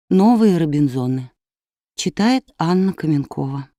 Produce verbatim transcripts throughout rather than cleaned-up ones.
Новые Робинзоны. Читает Анна Каменкова.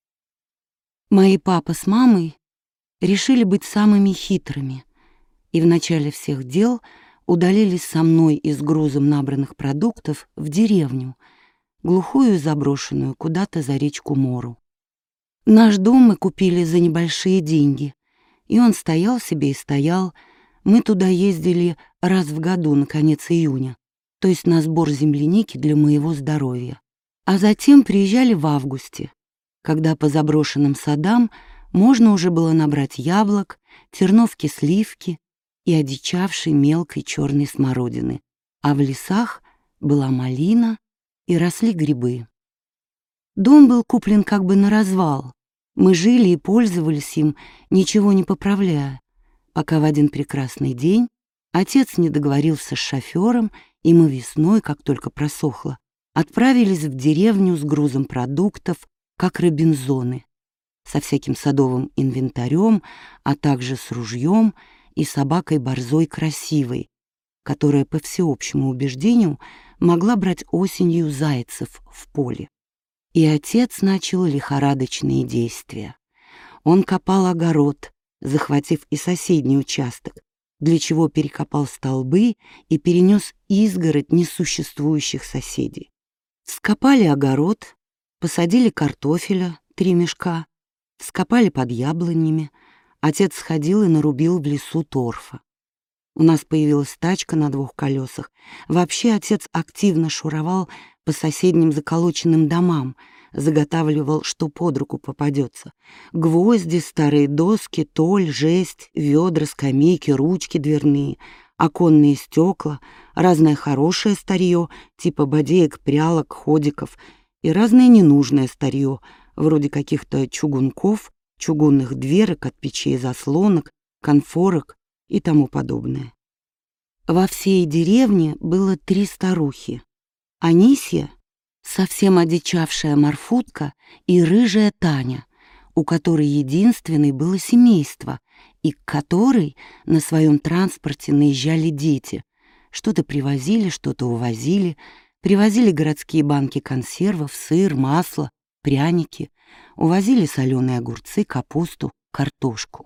Мои папа с мамой решили быть самыми хитрыми и в начале всех дел удалились со мной и с грузом набранных продуктов в деревню, глухую и заброшенную, куда-то за речку Мору. Наш дом мы купили за небольшие деньги, и он стоял себе и стоял. Мы туда ездили раз в году на конец июня, то есть на сбор земляники для моего здоровья. А затем приезжали в августе, когда по заброшенным садам можно уже было набрать яблок, терновки сливки и одичавшей мелкой черной смородины, а в лесах была малина и росли грибы. Дом был куплен как бы на развал. Мы жили и пользовались им, ничего не поправляя, пока в один прекрасный день отец не договорился с шофером, и мы весной, как только просохло, отправились в деревню с грузом продуктов, как Робинзоны, со всяким садовым инвентарем, а также с ружьем и собакой-борзой красивой, которая, по всеобщему убеждению, могла брать осенью зайцев в поле. И отец начал лихорадочные действия. Он копал огород, захватив и соседний участок, для чего перекопал столбы и перенес изгородь несуществующих соседей. Вскопали огород, посадили картофеля, три мешка, вскопали под яблонями. Отец сходил и нарубил в лесу торфа. У нас появилась тачка на двух колесах. Вообще отец активно шуровал по соседним заколоченным домам, заготавливал, что под руку попадется. Гвозди, старые доски, толь, жесть, ведра, скамейки, ручки дверные, оконные стекла, разное хорошее старье, типа бодеек, прялок, ходиков, и разное ненужное старье, вроде каких-то чугунков, чугунных дверок от печей, заслонок, конфорок и тому подобное. Во всей деревне было три старухи: Анисья, совсем одичавшая Марфутка, и рыжая Таня, у которой единственной было семейство, и к которой на своем транспорте наезжали дети. Что-то привозили, что-то увозили, привозили городские банки консервов, сыр, масло, пряники, увозили соленые огурцы, капусту, картошку.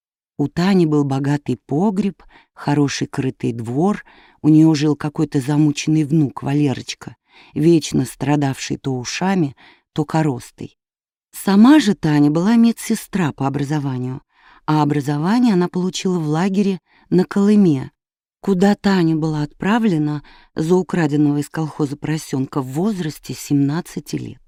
У Тани был богатый погреб, хороший крытый двор, у нее жил какой-то замученный внук Валерочка, вечно страдавший то ушами, то коростой. Сама же Таня была медсестра по образованию, а образование она получила в лагере на Колыме, куда Таня была отправлена за украденного из колхоза поросенка в возрасте семнадцати лет.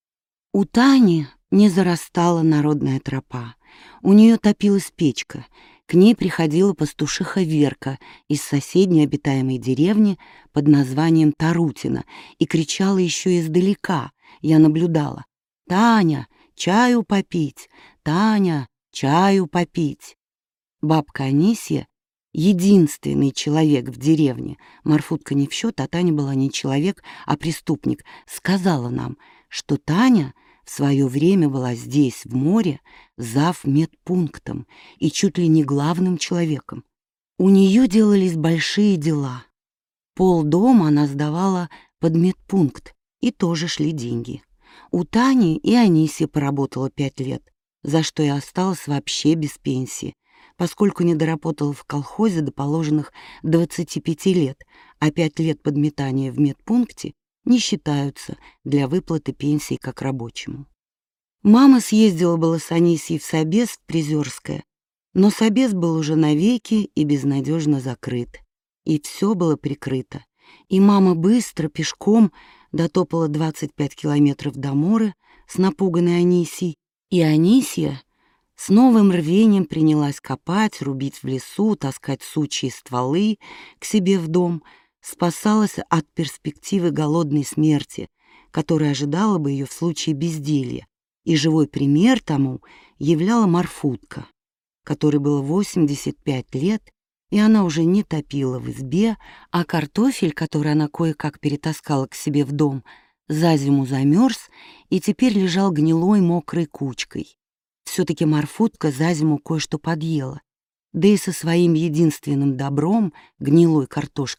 У Тани не зарастала народная тропа, у нее топилась печка, к ней приходила пастушиха Верка из соседней обитаемой деревни под названием Тарутино и кричала еще издалека, я наблюдала: «Таня, чаю попить! Таня, чаю попить!» Бабка Анисья, единственный человек в деревне, Марфутка не в счет, а Таня была не человек, а преступник, сказала нам, что Таня в свое время была здесь, в море, зав. Медпунктом и чуть ли не главным человеком. У нее делались большие дела. Полдома она сдавала под медпункт, и тоже шли деньги. У Тани и Анисия поработала пять лет, за что и осталась вообще без пенсии, поскольку не доработала в колхозе до положенных двадцати пяти лет, а пять лет подметания в медпункте не считаются для выплаты пенсии как рабочему. Мама съездила было с Анисией в Собес в Призерское, но Собес был уже навеки и безнадежно закрыт, и все было прикрыто. И мама быстро пешком дотопала двадцать пять километров до Моры с напуганной Анисией, и Анисия с новым рвением принялась копать, рубить в лесу, таскать сучьи стволы к себе в дом, спасалась от перспективы голодной смерти, которая ожидала бы ее в случае безделья, и живой пример тому являла Марфутка, которой было восемьдесят пять лет, и она уже не топила в избе, а картофель, который она кое-как перетаскала к себе в дом, за зиму замерз и теперь лежал гнилой мокрой кучкой. Все-таки Марфутка за зиму кое-что подъела, да и со своим единственным добром, гнилой картошкой,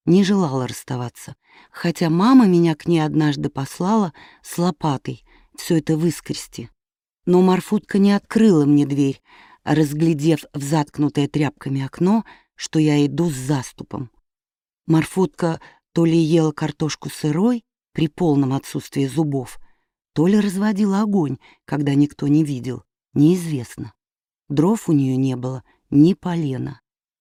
не желала расставаться, хотя мама меня к ней однажды послала с лопатой все это выскрести. Но Марфутка не открыла мне дверь, разглядев в заткнутое тряпками окно, что я иду с заступом. Марфутка то ли ела картошку сырой при полном отсутствии зубов, то ли разводила огонь, когда никто не видел, неизвестно. Дров у нее не было, ни полена.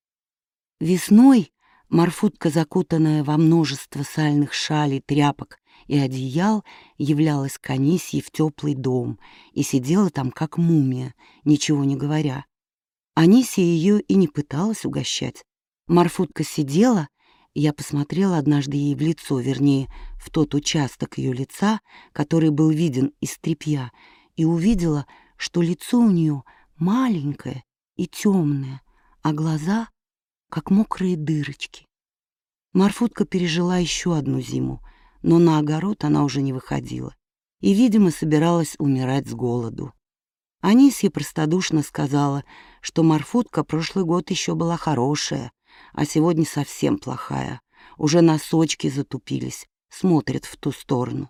Весной Марфутка, закутанная во множество сальных шалей, тряпок и одеял, являлась к Анисье в теплый дом и сидела там как мумия, ничего не говоря. Анисья ее и не пыталась угощать. Марфутка сидела, я посмотрела однажды ей в лицо, вернее, в тот участок ее лица, который был виден из тряпья, и увидела, что лицо у нее маленькое и темное, а глаза — как мокрые дырочки. Марфутка пережила еще одну зиму, но на огород она уже не выходила и, видимо, собиралась умирать с голоду. Анисья простодушно сказала, что Марфутка прошлый год еще была хорошая, а сегодня совсем плохая. Уже носочки затупились, смотрят в ту сторону.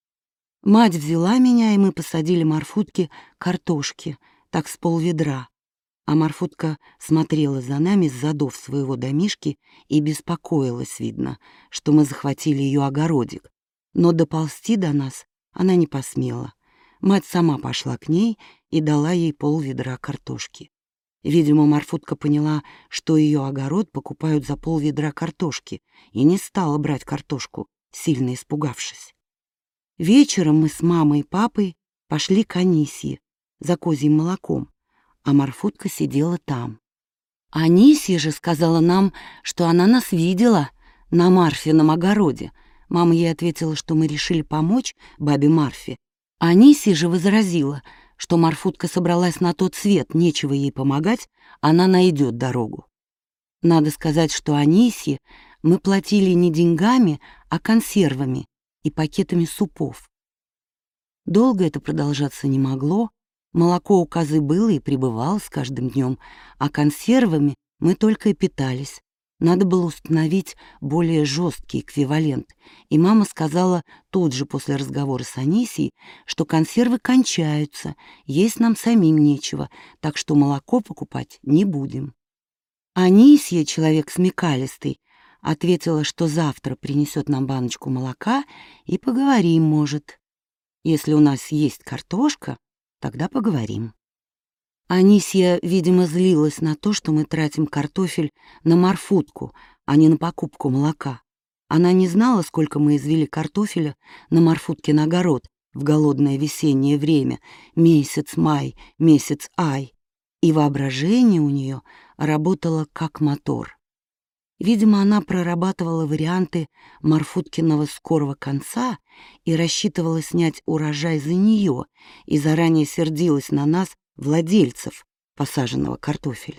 Мать взяла меня, и мы посадили Марфутке картошки, так с полведра. А Марфутка смотрела за нами с задов своего домишки и беспокоилась, видно, что мы захватили ее огородик. Но доползти до нас она не посмела. Мать сама пошла к ней и дала ей полведра картошки. Видимо, Марфутка поняла, что ее огород покупают за полведра картошки, и не стала брать картошку, сильно испугавшись. Вечером мы с мамой и папой пошли к Анисье за козьим молоком, а Марфутка сидела там. Анисья же сказала нам, что она нас видела на Марфином огороде. Мама ей ответила, что мы решили помочь бабе Марфе. Анисья же возразила, что Марфутка собралась на тот свет, нечего ей помогать, она найдет дорогу. Надо сказать, что Анисье мы платили не деньгами, а консервами и пакетами супов. Долго это продолжаться не могло. Молоко у козы было и прибывало с каждым днем, а консервами мы только и питались. Надо было установить более жесткий эквивалент, и мама сказала тут же после разговора с Анисией, что консервы кончаются, есть нам самим нечего, так что молоко покупать не будем. Анисья, человек смекалистый, ответила, что завтра принесет нам баночку молока и поговорим, может. Если у нас есть картошка, тогда поговорим. Анисья, видимо, злилась на то, что мы тратим картофель на Марфутку, а не на покупку молока. Она не знала, сколько мы извели картофеля на Марфуткин огород в голодное весеннее время, месяц май, месяц ай, и воображение у нее работало как мотор. Видимо, она прорабатывала варианты Марфуткиного скорого конца и рассчитывала снять урожай за нее и заранее сердилась на нас, владельцев посаженного картофеля.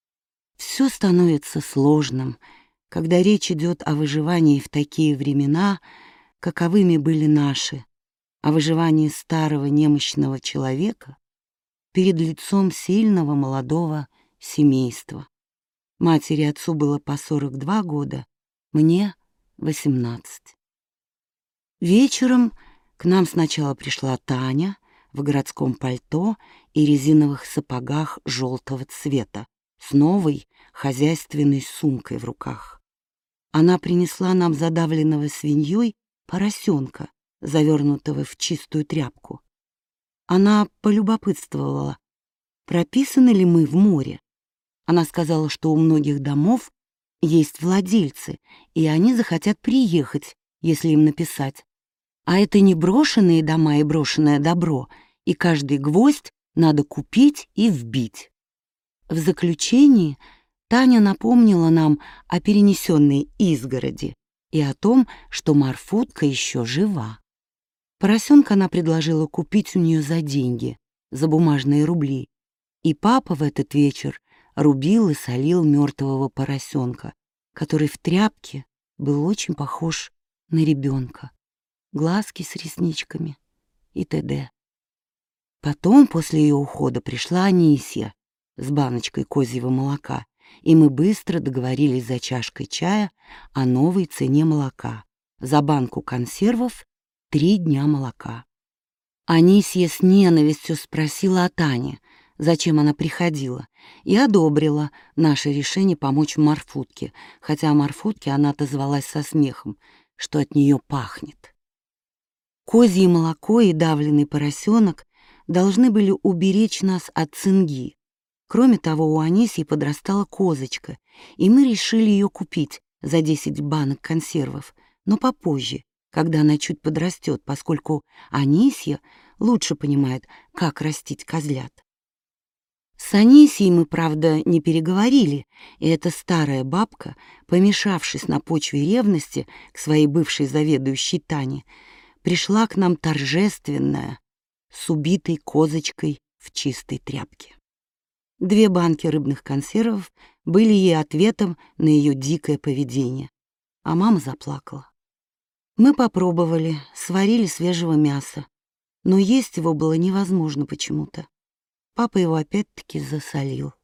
Все становится сложным, когда речь идет о выживании в такие времена, каковыми были наши, о выживании старого немощного человека перед лицом сильного молодого семейства. Матери и отцу было по сорок два года, мне — восемнадцать. Вечером к нам сначала пришла Таня в городском пальто и резиновых сапогах желтого цвета с новой хозяйственной сумкой в руках. Она принесла нам задавленного свиньей поросенка, завернутого в чистую тряпку. Она полюбопытствовала, прописаны ли мы в море. Она сказала, что у многих домов есть владельцы, и они захотят приехать, если им написать. А это не брошенные дома и брошенное добро, и каждый гвоздь надо купить и вбить. В заключении Таня напомнила нам о перенесенной изгороди и о том, что Марфутка еще жива. Поросенка она предложила купить у нее за деньги, за бумажные рубли, и папа в этот вечер рубил и солил мертвого поросенка, который в тряпке был очень похож на ребенка, глазки с ресничками и т.д. Потом, после ее ухода, пришла Анисья с баночкой козьего молока и мы быстро договорились за чашкой чая о новой цене молока. За банку консервов три дня молока. Анисья с ненавистью спросила о Тане, зачем она приходила, и одобрила наше решение помочь Марфутке, хотя о Марфутке она отозвалась со смехом, что от нее пахнет. Козье молоко и давленный поросенок должны были уберечь нас от цинги. Кроме того, у Анисьи подрастала козочка, и мы решили ее купить за десять банок консервов, но попозже, когда она чуть подрастет, поскольку Анисья лучше понимает, как растить козлят. С Анисьей мы, правда, не переговорили, и эта старая бабка, помешавшись на почве ревности к своей бывшей заведующей Тане, пришла к нам торжественная, с убитой козочкой в чистой тряпке. Две банки рыбных консервов были ей ответом на ее дикое поведение, а мама заплакала. Мы попробовали, сварили свежего мяса, но есть его было невозможно почему-то. Папа его опять-таки засолил.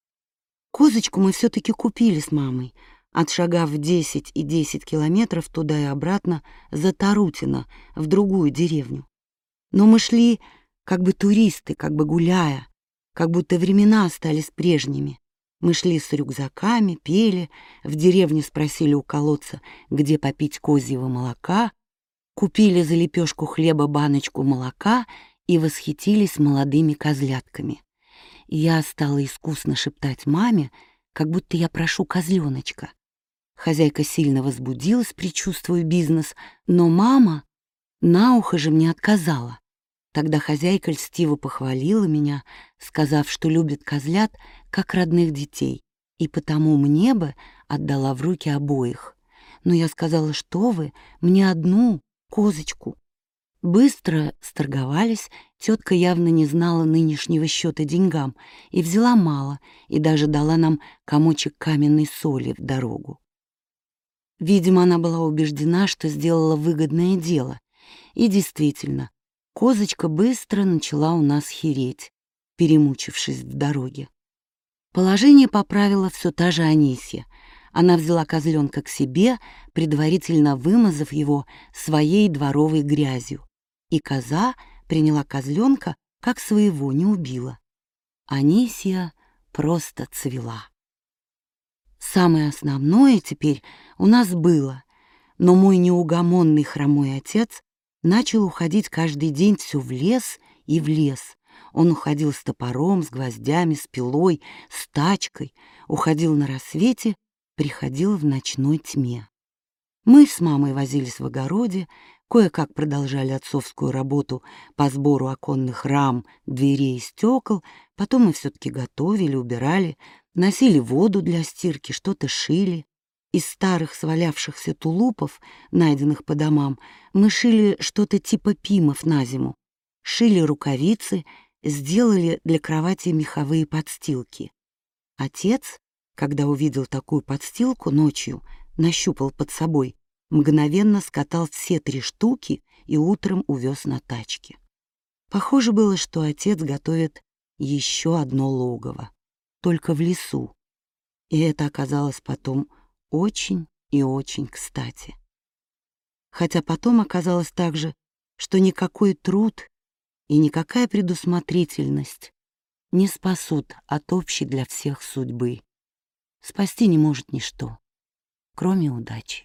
Козочку мы все-таки купили с мамой, отшагав десять и десять километров туда и обратно за Тарутино, в другую деревню. Но мы шли как бы туристы, как бы гуляя, как будто времена остались прежними. Мы шли с рюкзаками, пели, в деревне спросили у колодца, где попить козьего молока, купили за лепешку хлеба баночку молока и восхитились молодыми козлятками. И я стала искусно шептать маме, как будто я прошу козленочка. Хозяйка сильно возбудилась, предчувствуя бизнес, но мама на ухо же мне отказала. Тогда хозяйка льстиво похвалила меня, сказав, что любит козлят как родных детей, и потому мне бы отдала в руки обоих. Но я сказала, что вы, мне одну козочку. Быстро сторговались, тетка явно не знала нынешнего счета деньгам и взяла мало, и даже дала нам комочек каменной соли в дорогу. Видимо, она была убеждена, что сделала выгодное дело, и действительно, козочка быстро начала у нас хереть, перемучившись в дороге. Положение поправила все та же Анисья. Она взяла козленка к себе, предварительно вымазав его своей дворовой грязью, и коза приняла козленка как своего, не убила. Анисья просто цвела. Самое основное теперь у нас было, но мой неугомонный хромой отец начал уходить каждый день все в лес и в лес. Он уходил с топором, с гвоздями, с пилой, с тачкой, уходил на рассвете, приходил в ночной тьме. Мы с мамой возились в огороде, кое-как продолжали отцовскую работу по сбору оконных рам, дверей и стекол, потом мы все-таки готовили, убирали, носили воду для стирки, что-то шили. Из старых свалявшихся тулупов, найденных по домам, мы шили что-то типа пимов на зиму, шили рукавицы, сделали для кровати меховые подстилки. Отец, когда увидел такую подстилку ночью, нащупал под собой, мгновенно скатал все три штуки и утром увез на тачке. Похоже было, что отец готовит еще одно логово, только в лесу, и это оказалось потом очень и очень кстати. Хотя потом оказалось также, что никакой труд и никакая предусмотрительность не спасут от общей для всех судьбы. Спасти не может ничто, кроме удачи.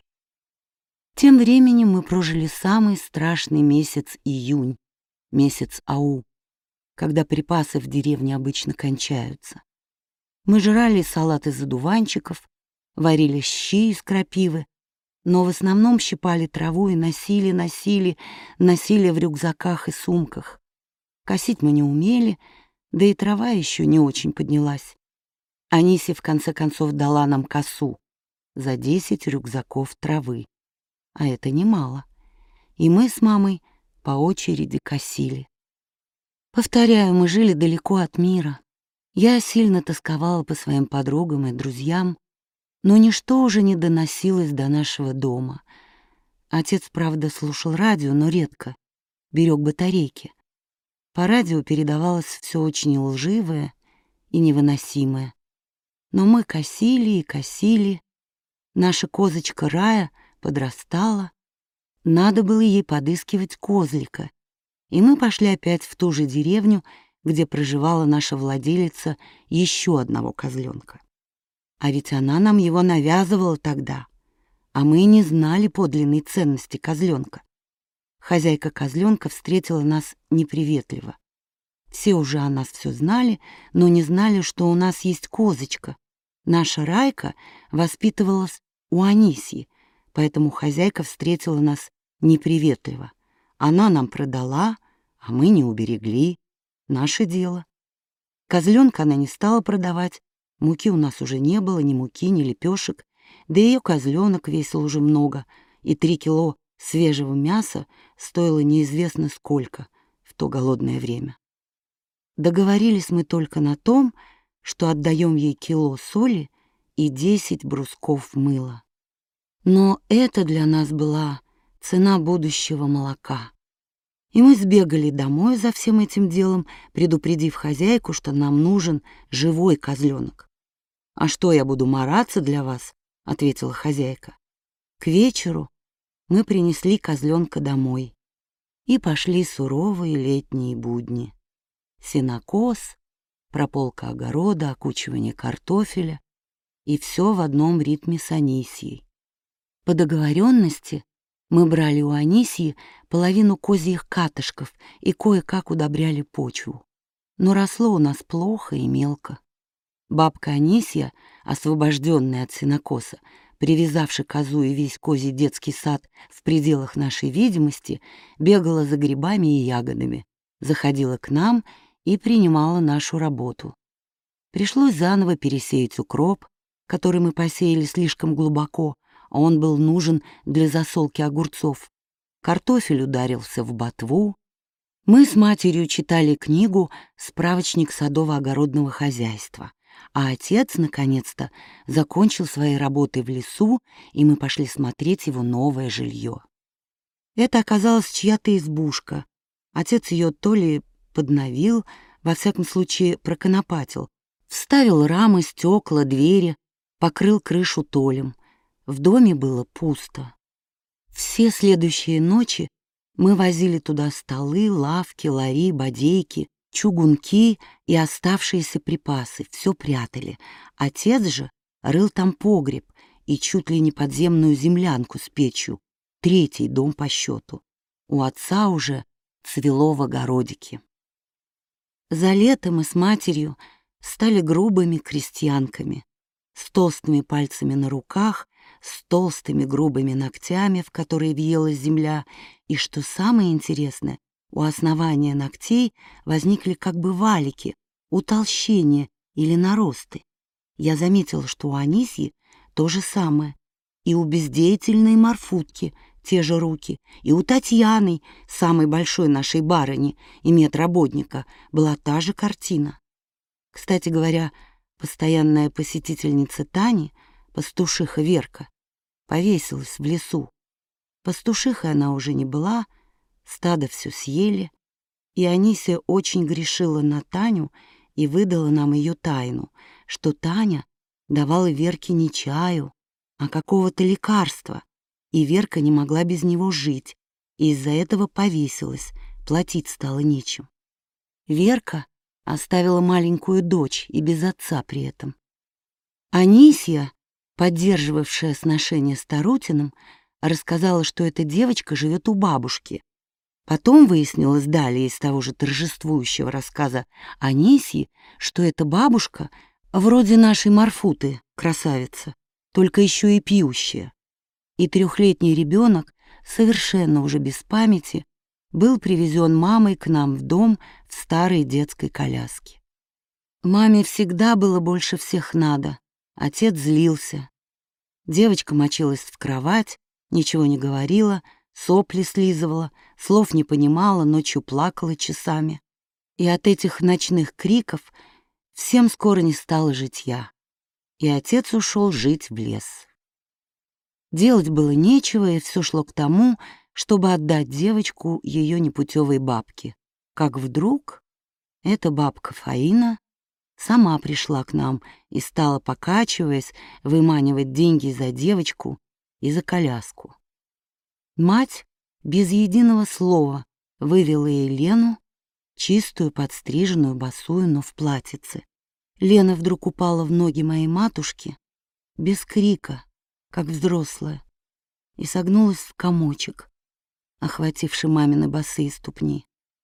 Тем временем мы прожили самый страшный месяц июнь, месяц ау, когда припасы в деревне обычно кончаются. Мы жрали салат из одуванчиков, варили щи из крапивы, но в основном щипали траву и носили, носили, носили в рюкзаках и сумках. Косить мы не умели, да и трава еще не очень поднялась. Анисья в конце концов дала нам косу за десять рюкзаков травы, а это немало, и мы с мамой по очереди косили. Повторяю, мы жили далеко от мира. Я сильно тосковала по своим подругам и друзьям, но ничто уже не доносилось до нашего дома. Отец, правда, слушал радио, но редко, берег батарейки. По радио передавалось все очень лживое и невыносимое. Но мы косили и косили. Наша козочка Рая подрастала. Надо было ей подыскивать козлика. И мы пошли опять в ту же деревню, где проживала наша владелица еще одного козленка. А ведь она нам его навязывала тогда, а мы не знали подлинной ценности козленка. Хозяйка козленка встретила нас неприветливо. Все уже о нас все знали, но не знали, что у нас есть козочка. Наша Райка воспитывалась у Анисьи, поэтому хозяйка встретила нас неприветливо. Она нам продала, а мы не уберегли. Наше дело. Козленка она не стала продавать. Муки у нас уже не было, ни муки, ни лепешек. Да ее козленок весил уже много, и три кило свежего мяса стоило неизвестно сколько в то голодное время. Договорились мы только на том, что отдаем ей кило соли и десять брусков мыла. Но это для нас была цена будущего молока. И мы сбегали домой за всем этим делом, предупредив хозяйку, что нам нужен живой козленок. «А что, я буду мараться для вас?» — ответила хозяйка. К вечеру мы принесли козленка домой, и пошли суровые летние будни. Сенокос, прополка огорода, окучивание картофеля, и все в одном ритме с Анисьей. По договоренности мы брали у Анисьи половину козьих катышков и кое-как удобряли почву. Но росло у нас плохо и мелко. Бабка Анисья, освобожденная от сенокоса, привязавши козу и весь козий детский сад в пределах нашей видимости, бегала за грибами и ягодами, заходила к нам и принимала нашу работу. Пришлось заново пересеять укроп, который мы посеяли слишком глубоко, а он был нужен для засолки огурцов. Картофель ударился в ботву. Мы с матерью читали книгу «Справочник садово-огородного хозяйства», а отец, наконец-то, закончил свои работы в лесу, и мы пошли смотреть его новое жилье. Это оказалась чья-то избушка. Отец ее то ли подновил, во всяком случае проконопатил, вставил рамы, стекла, двери, покрыл крышу толем. В доме было пусто. Все следующие ночи мы возили туда столы, лавки, лари, бодейки, чугунки и оставшиеся припасы, все прятали. Отец же рыл там погреб и чуть ли не подземную землянку с печью, третий дом по счету. У отца уже цвело в огородике. За лето мы с матерью стали грубыми крестьянками, с толстыми пальцами на руках, с толстыми грубыми ногтями, в которые въелась земля, и, что самое интересное, у основания ногтей возникли как бы валики, утолщения или наросты. Я заметила, что у Анисьи то же самое, и у бездеятельной Марфутки те же руки, и у Татьяны, самой большой нашей барыни и медработника, была та же картина. Кстати говоря, постоянная посетительница Тани, пастушиха Верка, повесилась в лесу. Пастушихой она уже не была, стадо все съели, и Анися очень грешила на Таню и выдала нам ее тайну, что Таня давала Верке не чаю, а какого-то лекарства, и Верка не могла без него жить, и из-за этого повесилась, платить стало нечем. Верка оставила маленькую дочь и без отца при этом. Анисья, поддерживавшая сношение с Тарутиным, рассказала, что эта девочка живет у бабушки. Потом выяснилось далее из того же торжествующего рассказа Анисьи, что эта бабушка вроде нашей Марфуты, красавица, только еще и пьющая. И трехлетний ребенок, совершенно уже без памяти, был привезен мамой к нам в дом в старой детской коляске. Маме всегда было больше всех надо. Отец злился. Девочка мочилась в кровать, ничего не говорила, сопли слизывала, слов не понимала, ночью плакала часами. И от этих ночных криков всем скоро не стало житья. И отец ушел жить в лес. Делать было нечего, и все шло к тому, чтобы отдать девочку ее непутевой бабке. Как вдруг эта бабка Фаина сама пришла к нам и стала, покачиваясь, выманивать деньги за девочку и за коляску. Мать без единого слова вывела ей Лену, чистую, подстриженную, босую, но в платьице. Лена вдруг упала в ноги моей матушки, без крика, как взрослая, и согнулась в комочек, охвативший мамины босые ступни.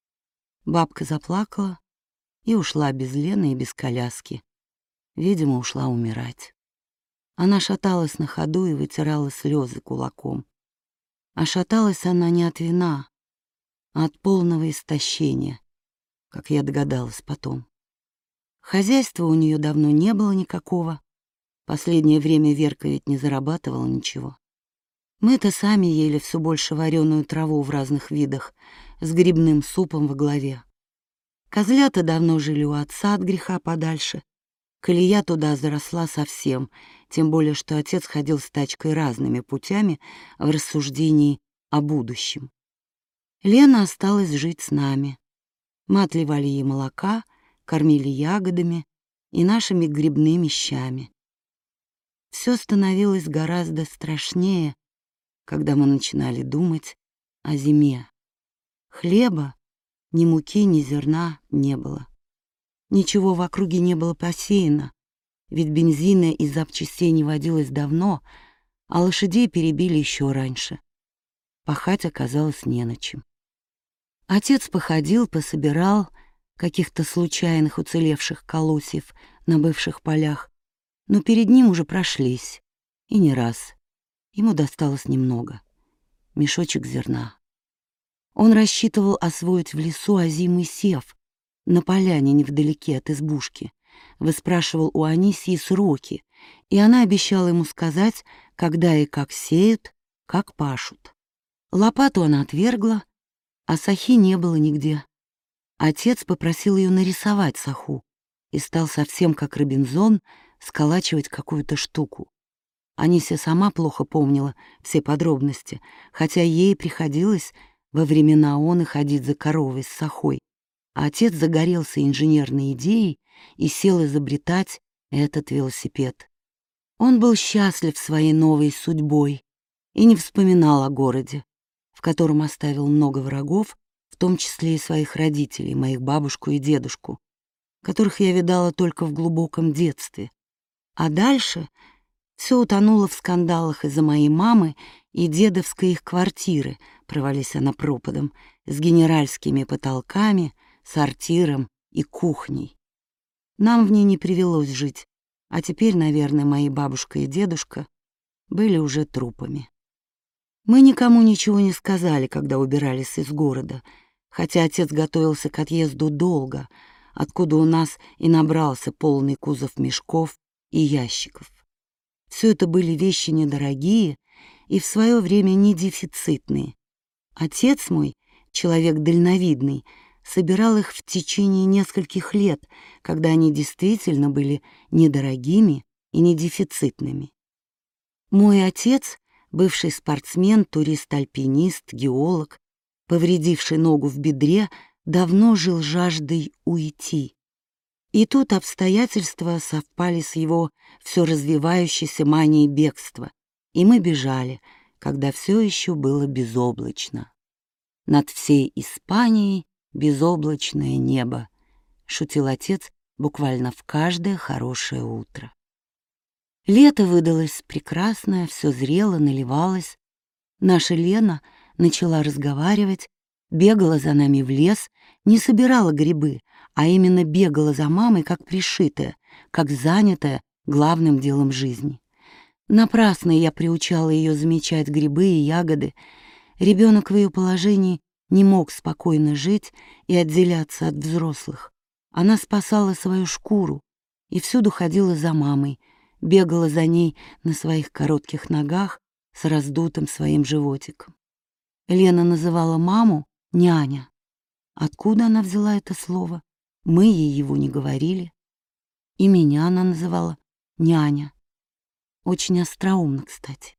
Бабка заплакала и ушла без Лены и без коляски. Видимо, ушла умирать. Она шаталась на ходу и вытирала слезы кулаком. А шаталась она не от вина, а от полного истощения, как я догадалась потом. Хозяйства у нее давно не было никакого. Последнее время Верка ведь не зарабатывала ничего. Мы-то сами ели все больше вареную траву в разных видах, с грибным супом во главе. Козлята давно жили у отца от греха подальше. Колея туда заросла совсем, тем более что отец ходил с тачкой разными путями в рассуждении о будущем. Лена осталась жить с нами. Мы отливали ей молока, кормили ягодами и нашими грибными щами. Все становилось гораздо страшнее, когда мы начинали думать о зиме. Хлеба, ни муки, ни зерна не было. Ничего в округе не было посеяно, ведь бензина и запчастей не водилось давно, а лошадей перебили еще раньше. Пахать оказалось не на чем. Отец походил, пособирал каких-то случайных уцелевших колосьев на бывших полях, но перед ним уже прошлись, и не раз. Ему досталось немного, мешочек зерна. Он рассчитывал освоить в лесу озимый сев на поляне невдалеке от избушки, выспрашивал у Анисьи сроки, и она обещала ему сказать, когда и как сеют, как пашут. Лопату она отвергла, а сахи не было нигде. Отец попросил ее нарисовать саху и стал совсем как Робинзон сколачивать какую-то штуку. Анися сама плохо помнила все подробности, хотя ей приходилось во времена оны ходить за коровой с сахой, а отец загорелся инженерной идеей и сел изобретать этот велосипед. Он был счастлив своей новой судьбой и не вспоминал о городе, в котором оставил много врагов, в том числе и своих родителей, моих бабушку и дедушку, которых я видала только в глубоком детстве. А дальше все утонуло в скандалах из-за моей мамы и дедовской их квартиры, провались она пропадом, с генеральскими потолками, сортиром и кухней. Нам в ней не привелось жить, а теперь, наверное, мои бабушка и дедушка были уже трупами. Мы никому ничего не сказали, когда убирались из города, хотя отец готовился к отъезду долго, откуда у нас и набрался полный кузов мешков и ящиков. Все это были вещи недорогие и в свое время не дефицитные. Отец мой, человек дальновидный, собирал их в течение нескольких лет, когда они действительно были недорогими и не дефицитными. Мой отец, бывший спортсмен, турист-альпинист, геолог, повредивший ногу в бедре, давно жил жаждой уйти. И тут обстоятельства совпали с его все развивающейся манией бегства, и мы бежали, когда все еще было безоблачно. Над всей Испанией безоблачное небо, шутил отец буквально в каждое хорошее утро. Лето выдалось прекрасное, все зрело, наливалось. Наша Лена начала разговаривать, бегала за нами в лес, не собирала грибы, а именно бегала за мамой, как пришитая, как занятая главным делом жизни. Напрасно я приучала ее замечать грибы и ягоды. Ребенок в ее положении не мог спокойно жить и отделяться от взрослых. Она спасала свою шкуру и всюду ходила за мамой, бегала за ней на своих коротких ногах с раздутым своим животиком. Лена называла маму няня. Откуда она взяла это слово? Мы ей его не говорили. И меня она называла няня. Очень остроумно, кстати.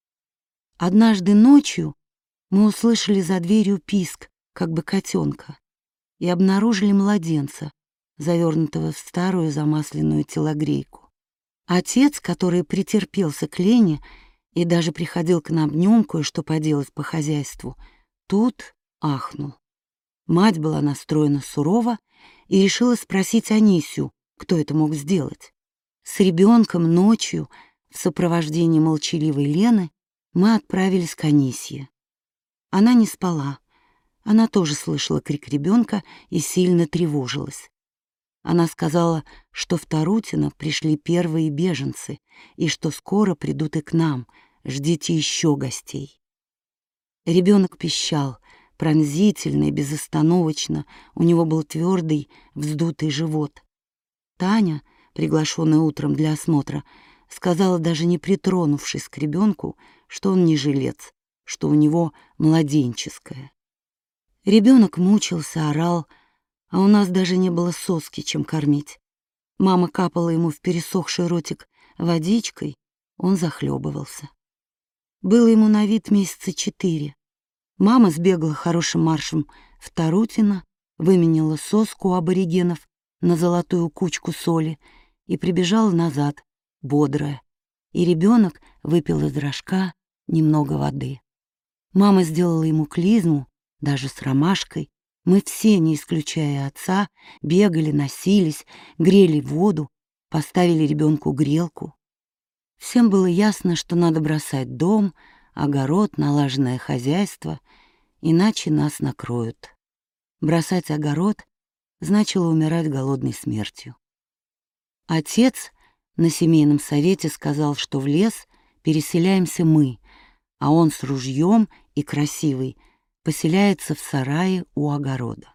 Однажды ночью мы услышали за дверью писк, как бы котенка, и обнаружили младенца, завернутого в старую замасленную телогрейку. Отец, который претерпелся к Лене и даже приходил к нам днем кое-что поделать по хозяйству, тут ахнул. Мать была настроена сурово и решила спросить Анисию, кто это мог сделать. С ребенком ночью в сопровождении молчаливой Лены мы отправились к Анисье. Она не спала. Она тоже слышала крик ребенка и сильно тревожилась. Она сказала, что в Тарутино пришли первые беженцы и что скоро придут и к нам. Ждите еще гостей. Ребенок пищал, пронзительно и безостановочно. У него был твердый, вздутый живот. Таня, приглашенная утром для осмотра, сказала, даже не притронувшись к ребенку, что он не жилец, что у него младенческое. Ребенок мучился, орал, а у нас даже не было соски, чем кормить. Мама капала ему в пересохший ротик водичкой, он захлебывался. Было ему на вид месяца четыре. Мама сбегала хорошим маршем в Тарутино, выменила соску у аборигенов на золотую кучку соли и прибежала назад, бодрая, и ребенок выпил из рожка немного воды. Мама сделала ему клизму, даже с ромашкой. Мы все, не исключая отца, бегали, носились, грели воду, поставили ребенку грелку. Всем было ясно, что надо бросать дом, огород, налаженное хозяйство, иначе нас накроют. Бросать огород значило умирать голодной смертью. Отец на семейном совете сказал, что в лес переселяемся мы, а он с ружьем и красивый поселяется в сарае у огорода.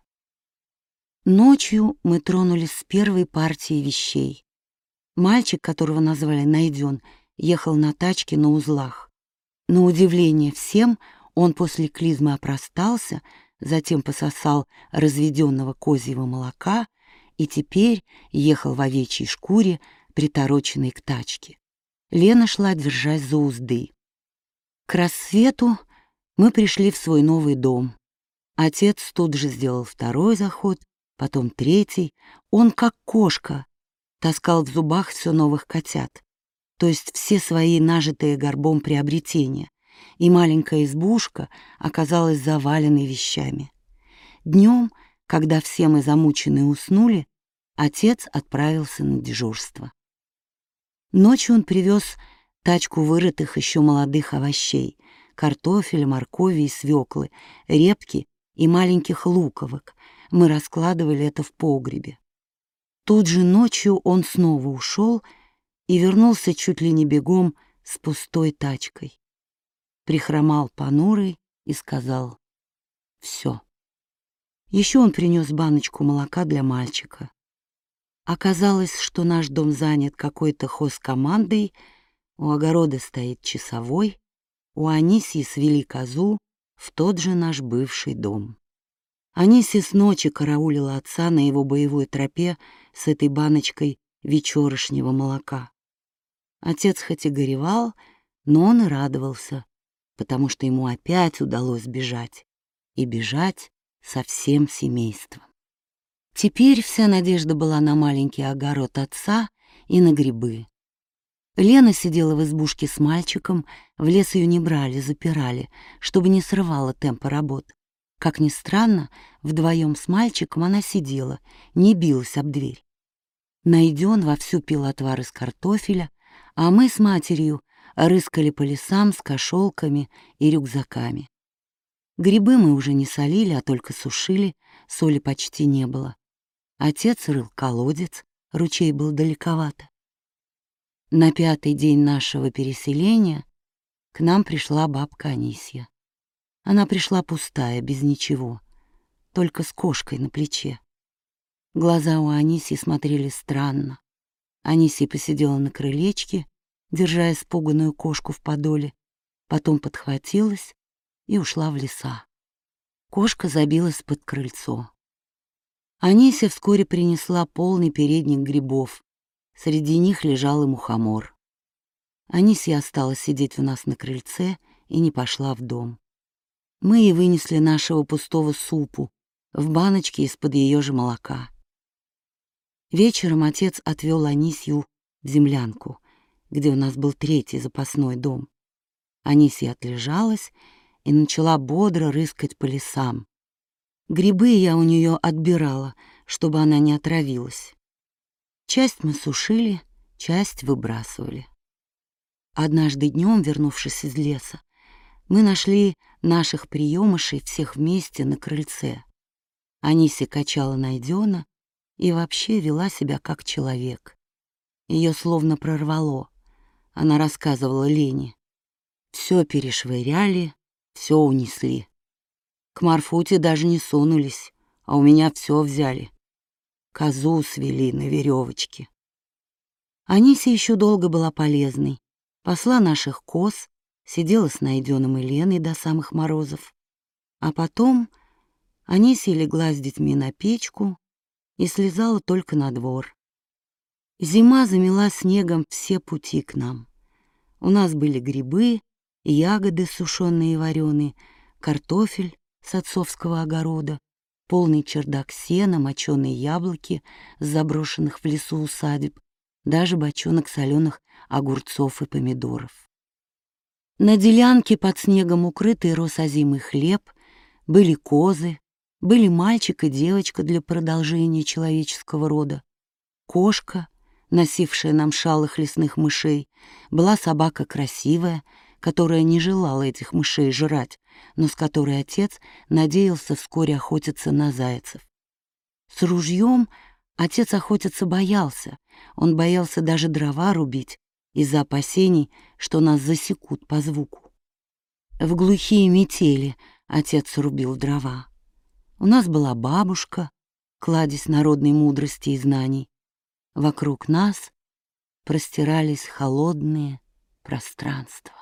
Ночью мы тронулись с первой партией вещей. Мальчик, которого назвали Найден, ехал на тачке на узлах. На удивление всем, он после клизмы опростался, затем пососал разведенного козьего молока и теперь ехал в овечьей шкуре, притороченной к тачке. Лена шла, держась за узды. К рассвету мы пришли в свой новый дом. Отец тут же сделал второй заход, потом третий. Он, как кошка, таскал в зубах все новых котят, то есть все свои нажитые горбом приобретения, и маленькая избушка оказалась заваленной вещами. Днем, когда все мы замученные уснули, отец отправился на дежурство. Ночью он привез тачку вырытых еще молодых овощей, картофеля, моркови и свеклы, репки и маленьких луковок. Мы раскладывали это в погребе. Тут же ночью он снова ушел и вернулся чуть ли не бегом с пустой тачкой. Прихромал понурый и сказал: «Все». Еще он принес баночку молока для мальчика. Оказалось, что наш дом занят какой-то хозкомандой, у огорода стоит часовой, у Анисьи свели козу в тот же наш бывший дом. Анисья с ночи караулила отца на его боевой тропе с этой баночкой вечерышнего молока. Отец хоть и горевал, но он и радовался, потому что ему опять удалось бежать, и бежать со всем семейством. Теперь вся надежда была на маленький огород отца и на грибы. Лена сидела в избушке с мальчиком, в лес ее не брали, запирали, чтобы не срывала темпа работ. Как ни странно, вдвоем с мальчиком она сидела, не билась об дверь. Найден вовсю пил отвар из картофеля, а мы с матерью рыскали по лесам с кошелками и рюкзаками. Грибы мы уже не солили, а только сушили, соли почти не было. Отец рыл колодец, ручей был далековато. На пятый день нашего переселения к нам пришла бабка Анисья. Она пришла пустая, без ничего, только с кошкой на плече. Глаза у Анисьи смотрели странно. Анисья посидела на крылечке, держа испуганную кошку в подоле, потом подхватилась и ушла в леса. Кошка забилась под крыльцо. Анисья вскоре принесла полный передник грибов. Среди них лежал и мухомор. Анисья осталась сидеть у нас на крыльце и не пошла в дом. Мы ей вынесли нашего пустого супу в баночке из-под ее же молока. Вечером отец отвел Анисью в землянку, где у нас был третий запасной дом. Анисья отлежалась и начала бодро рыскать по лесам. Грибы я у нее отбирала, чтобы она не отравилась. Часть мы сушили, часть выбрасывали. Однажды днем, вернувшись из леса, мы нашли наших приемышей всех вместе на крыльце. Анисья качала найдёна и вообще вела себя как человек. Ее словно прорвало. Она рассказывала Лене. Все перешвыряли, все унесли. К Марфуте даже не сунулись, а у меня все взяли. Козу свели на веревочке. Анисья еще долго была полезной. Пасла наших коз, сидела с найдёном и Леной до самых морозов. А потом Анисья легла с детьми на печку и слезала только на двор. Зима замела снегом все пути к нам. У нас были грибы, ягоды сушеные и вареные, картофель с отцовского огорода, полный чердак сена, моченые яблоки с заброшенных в лесу усадеб, даже бочонок соленых огурцов и помидоров. На делянке под снегом укрытый рос озимый хлеб, были козы, были мальчик и девочка для продолжения человеческого рода, кошка, носившая нам шалых лесных мышей, была собака красивая, которая не желала этих мышей жрать, но с которой отец надеялся вскоре охотиться на зайцев. С ружьем отец охотиться боялся, он боялся даже дрова рубить из-за опасений, что нас засекут по звуку. В глухие метели отец рубил дрова. У нас была бабушка, кладезь народной мудрости и знаний. Вокруг нас простирались холодные пространства.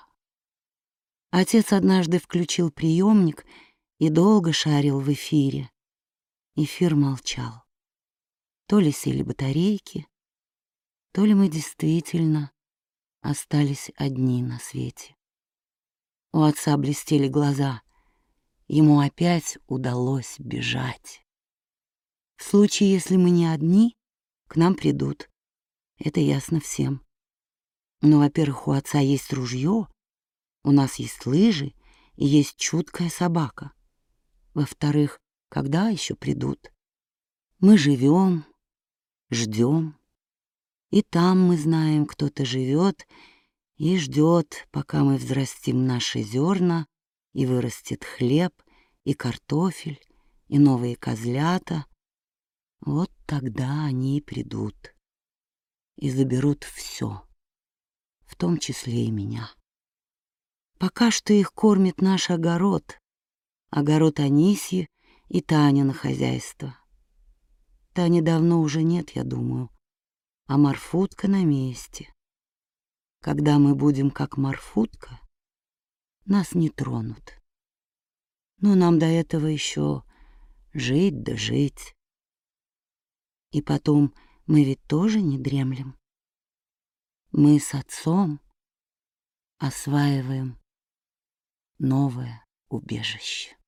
Отец однажды включил приемник и долго шарил в эфире. Эфир молчал. То ли сели батарейки, то ли мы действительно остались одни на свете. У отца блестели глаза. Ему опять удалось бежать. В случае, если мы не одни, к нам придут. Это ясно всем. Но, во-первых, у отца есть ружье, у нас есть лыжи и есть чуткая собака. Во-вторых, когда еще придут? Мы живем, ждем, и там мы знаем, кто-то живет и ждет, пока мы взрастим наши зерна, и вырастет хлеб, и картофель, и новые козлята. Вот тогда они и придут и заберут все, в том числе и меня. Пока что их кормит наш огород, огород Анисьи и Таня на хозяйство. Тани давно уже нет, я думаю, а Марфутка на месте. Когда мы будем как Марфутка, нас не тронут. Но нам до этого еще жить да жить. И потом мы ведь тоже не дремлем. Мы с отцом осваиваем новое убежище.